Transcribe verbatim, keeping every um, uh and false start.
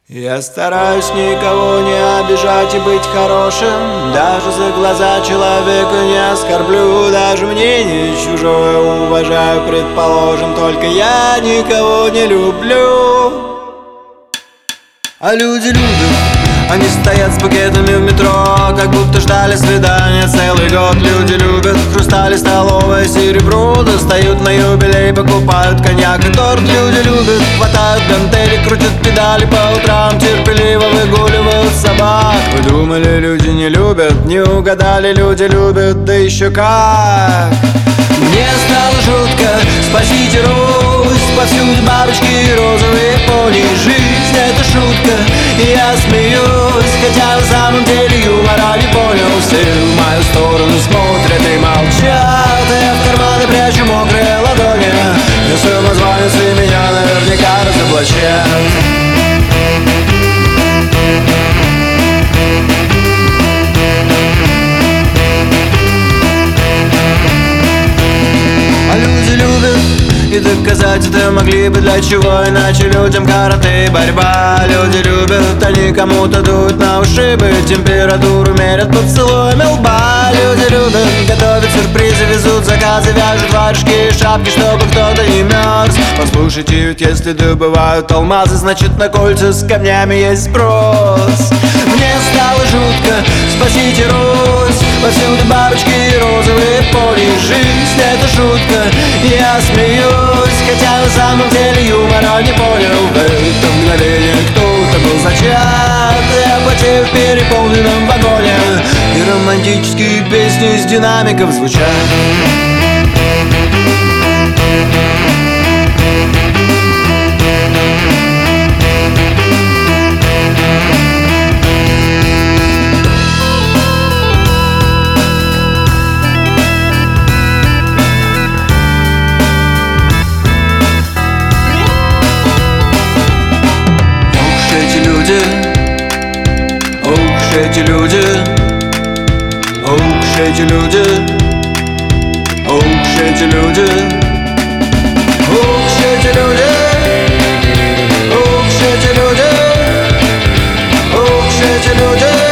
Я стараюсь никого не обижать и быть хорошим. Даже за глаза человека не оскорблю. Даже мнение чужое уважаю, предположим. Только я никого не люблю. А люди любят, они стоят с букетами в метро, как будто ждали свидания целый год. Люди любят хрустали, столовое серебро, достают на юбилей, покупают коньяк и торт. Люди любят, хватают гантели, крутят педали по утрам, терпеливо выгуливают собак. Вы думали, люди не любят? Не угадали, люди любят, да еще как. Мне стало жутко, спасите Русь, повсюду бабочки и розовые пони. Жизнь — это шутка, и я смеюсь, хотя на самом деле юмора не понял. Все в мою сторону смотрят и молчат, а я в карманы прячу мокрые ладони. И самозванцы меня наверняка разоблачат. И доказать это могли бы, для чего иначе людям карате и борьба. Люди любят, они кому-то дуют на ушибы, температуру мерят поцелуями лба. Люди любят, готовят сюрпризы, везут заказы, вяжут варежки и шапки, чтобы кто-то не мерз. Послушайте, ведь если добывают алмазы, значит на кольца с камнями есть спрос. Мне стало жутко, спасите Русь, повсюду бабочки и розовые пони. Жизнь — это шутка, я смеюсь, хотя на самом деле юмора не понял. В это мгновение кто-то был зачат, я потею в переполненном вагоне, и романтические песни из динамиков звучат. Ух, эти люди, ух, эти люди, ух, эти люди, ух, эти люди, ух, эти люди, ух, эти люди.